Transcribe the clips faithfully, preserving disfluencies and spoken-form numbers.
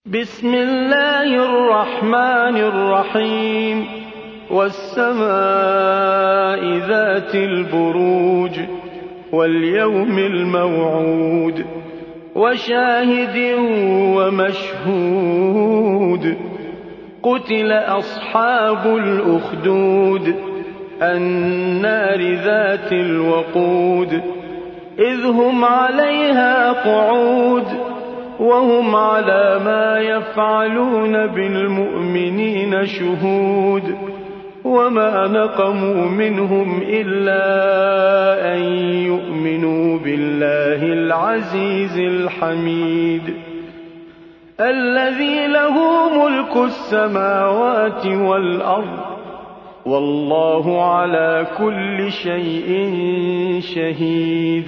بسم الله الرحمن الرحيم والسماء ذات البروج واليوم الموعود وشاهد ومشهود قتل أصحاب الأخدود النار ذات الوقود إذ هم عليها قعود وهم على ما يفعلون بالمؤمنين شهود وما نقموا منهم إلا أن يؤمنوا بالله العزيز الحميد الذي له ملك السماوات والأرض والله على كل شيء شهيد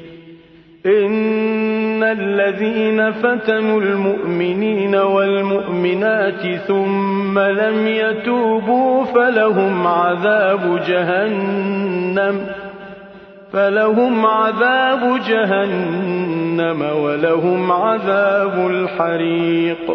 إن الذين فتنوا المؤمنين والمؤمنات ثم لم يتوبوا فلهم عذاب جهنم فلهم عذاب جهنم ولهم عذاب الحريق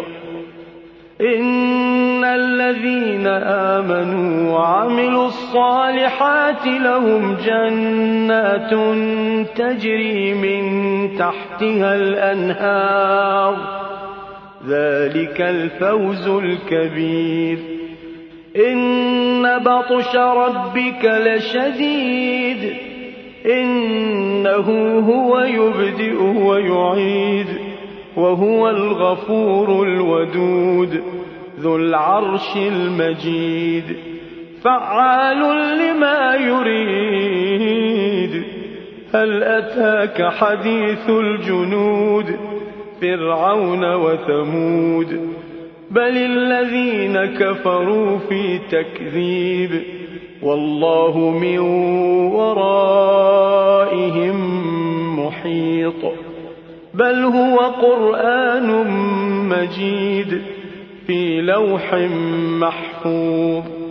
إن الذين آمنوا وعملوا الصالحات لهم جنات تجري من تحتها الأنهار ذلك الفوز الكبير إن بطش ربك لشديد إنه هو يبدئ ويعيد وهو الغفور الودود ذو العرش المجيد فعال لما يريد هل أتاك حديث الجنود فرعون وثمود بل الذين كفروا في تكذيب والله من ورائهم محيط بل هو قرآن مجيد في لوح محفوظ